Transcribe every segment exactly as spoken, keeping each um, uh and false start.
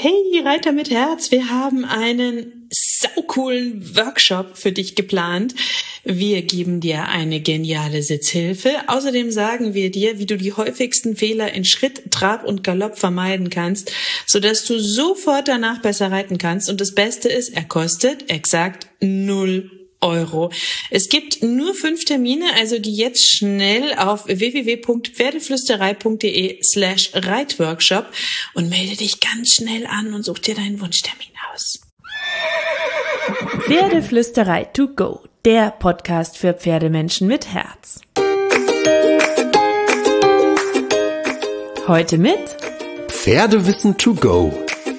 Hey Reiter mit Herz, wir haben einen saucoolen Workshop für dich geplant. Wir geben dir eine geniale Sitzhilfe. Außerdem sagen wir dir, wie du die häufigsten Fehler in Schritt, Trab und Galopp vermeiden kannst, sodass du sofort danach besser reiten kannst. Und das Beste ist, er kostet exakt null Euro. Es gibt nur fünf Termine, also geh jetzt schnell auf w w w punkt pferdeflüsterei punkt d e slash reitworkshop und melde dich ganz schnell an und such dir deinen Wunschtermin aus. Pferdeflüsterei to go, der Podcast für Pferdemenschen mit Herz. Heute mit Pferdewissen to go.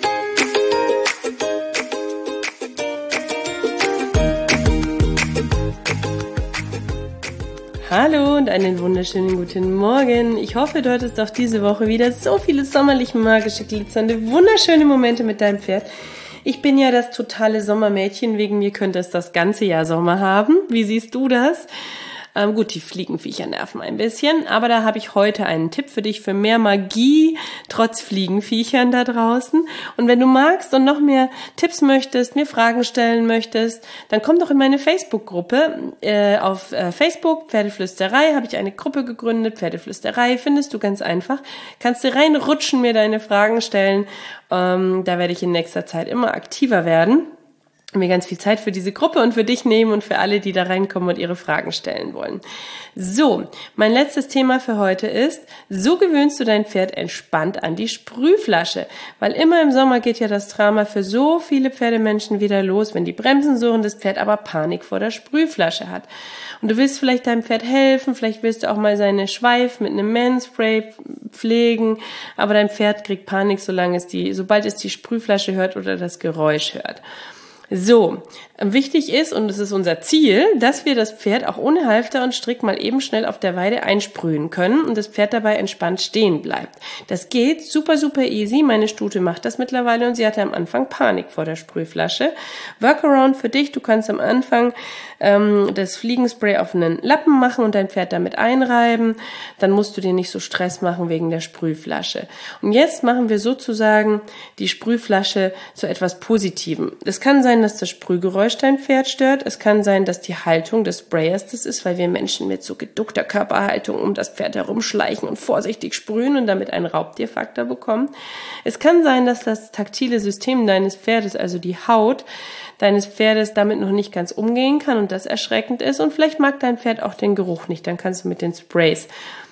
Hallo und einen wunderschönen guten Morgen. Ich hoffe, du hattest auch diese Woche wieder so viele sommerlich magische, glitzernde, wunderschöne Momente mit deinem Pferd. Ich bin ja das totale Sommermädchen, wegen mir könnte es das ganze Jahr Sommer haben. Wie siehst du das? Ähm, gut, die Fliegenviecher nerven ein bisschen, aber da habe ich heute einen Tipp für dich für mehr Magie trotz Fliegenviechern da draußen. Und wenn du magst und noch mehr Tipps möchtest, mir Fragen stellen möchtest, dann komm doch in meine Facebook-Gruppe. Äh, auf äh, Facebook, Pferdeflüsterei, habe ich eine Gruppe gegründet, Pferdeflüsterei, findest du ganz einfach. Kannst du reinrutschen, mir deine Fragen stellen. Ähm, da werde ich in nächster Zeit immer aktiver werden. Mir ganz viel Zeit für diese Gruppe und für dich nehmen und für alle, die da reinkommen und ihre Fragen stellen wollen. So, mein letztes Thema für heute ist, so gewöhnst du dein Pferd entspannt an die Sprühflasche, weil immer im Sommer geht ja das Drama für so viele Pferdemenschen wieder los, wenn die Bremsen surren, das Pferd aber Panik vor der Sprühflasche hat. Und du willst vielleicht deinem Pferd helfen, vielleicht willst du auch mal seine Schweif mit einem Manspray pflegen, aber dein Pferd kriegt Panik, solange es die, sobald es die Sprühflasche hört oder das Geräusch hört. So, wichtig ist, und es ist unser Ziel, dass wir das Pferd auch ohne Halfter und Strick mal eben schnell auf der Weide einsprühen können und das Pferd dabei entspannt stehen bleibt. Das geht super, super easy. Meine Stute macht das mittlerweile und sie hatte am Anfang Panik vor der Sprühflasche. Workaround für dich, du kannst am Anfang ähm, das Fliegenspray auf einen Lappen machen und dein Pferd damit einreiben. Dann musst du dir nicht so Stress machen wegen der Sprühflasche. Und jetzt machen wir sozusagen die Sprühflasche zu etwas Positivem. Es kann sein, dass das Sprühgeräusch dein Pferd stört. Es kann sein, dass die Haltung des Sprayers das ist, weil wir Menschen mit so geduckter Körperhaltung um das Pferd herumschleichen und vorsichtig sprühen und damit einen Raubtierfaktor bekommen. Es kann sein, dass das taktile System deines Pferdes, also die Haut deines Pferdes, damit noch nicht ganz umgehen kann und das erschreckend ist. Und vielleicht mag dein Pferd auch den Geruch nicht. Dann kannst du mit den Sprays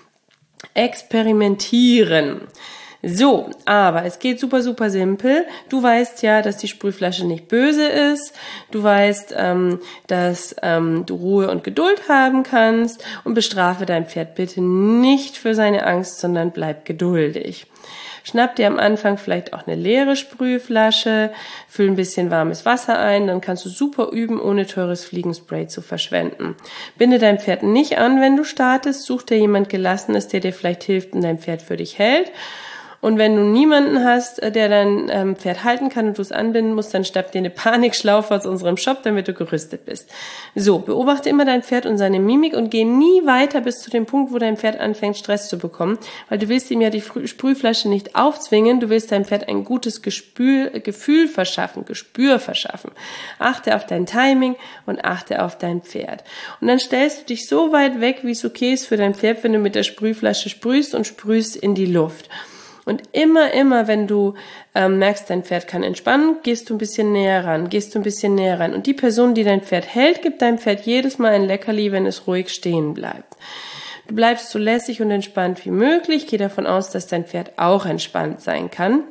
experimentieren. So, aber es geht super, super simpel. Du weißt ja, dass die Sprühflasche nicht böse ist. Du weißt, ähm, dass ähm, du Ruhe und Geduld haben kannst und bestrafe dein Pferd bitte nicht für seine Angst, sondern bleib geduldig. Schnapp dir am Anfang vielleicht auch eine leere Sprühflasche, füll ein bisschen warmes Wasser ein, dann kannst du super üben, ohne teures Fliegenspray zu verschwenden. Binde dein Pferd nicht an, wenn du startest, such dir jemand Gelassenes, der dir vielleicht hilft und dein Pferd für dich hält. Und wenn du niemanden hast, der dein ähm, Pferd halten kann und du es anbinden musst, dann schnapp dir eine Panikschlaufe aus unserem Shop, damit du gerüstet bist. So, beobachte immer dein Pferd und seine Mimik und geh nie weiter bis zu dem Punkt, wo dein Pferd anfängt, Stress zu bekommen, weil du willst ihm ja die Sprühflasche nicht aufzwingen, du willst deinem Pferd ein gutes Gespür, Gefühl verschaffen, Gespür verschaffen. Achte auf dein Timing und achte auf dein Pferd. Und dann stellst du dich so weit weg, wie es okay ist für dein Pferd, wenn du mit der Sprühflasche sprühst und sprühst in die Luft. Und immer, immer, wenn du ähm, merkst, dein Pferd kann entspannen, gehst du ein bisschen näher ran, gehst du ein bisschen näher ran. Und die Person, die dein Pferd hält, gibt deinem Pferd jedes Mal ein Leckerli, wenn es ruhig stehen bleibt. Du bleibst so lässig und entspannt wie möglich. Geh davon aus, dass dein Pferd auch entspannt sein kann.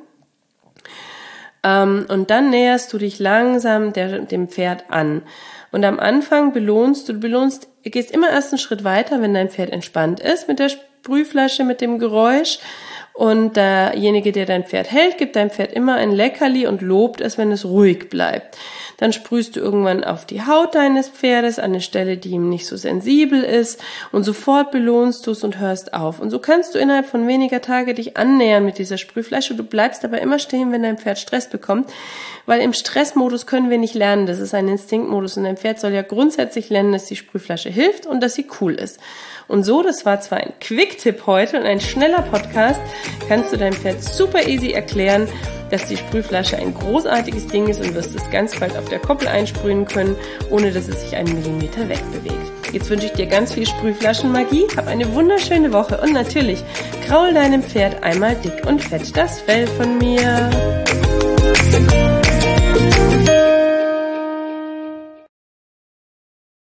Ähm, und dann näherst du dich langsam der, dem Pferd an. Und am Anfang belohnst du, du belohnst, gehst immer erst einen Schritt weiter, wenn dein Pferd entspannt ist mit der Sprühflasche, mit dem Geräusch. Und derjenige, der dein Pferd hält, gibt deinem Pferd immer ein Leckerli und lobt es, wenn es ruhig bleibt. Dann sprühst du irgendwann auf die Haut deines Pferdes, an eine Stelle, die ihm nicht so sensibel ist, und sofort belohnst du es und hörst auf. Und so kannst du innerhalb von weniger Tage dich annähern mit dieser Sprühflasche. Du bleibst aber immer stehen, wenn dein Pferd Stress bekommt, weil im Stressmodus können wir nicht lernen. Das ist ein Instinktmodus und dein Pferd soll ja grundsätzlich lernen, dass die Sprühflasche hilft und dass sie cool ist. Und so, das war zwar ein Quick-Tipp heute und ein schneller Podcast, kannst du deinem Pferd super easy erklären, dass die Sprühflasche ein großartiges Ding ist und wirst es ganz bald auf der Koppel einsprühen können, ohne dass es sich einen Millimeter wegbewegt. Jetzt wünsche ich dir ganz viel Sprühflaschenmagie, hab eine wunderschöne Woche und natürlich kraul deinem Pferd einmal dick und fett das Fell von mir.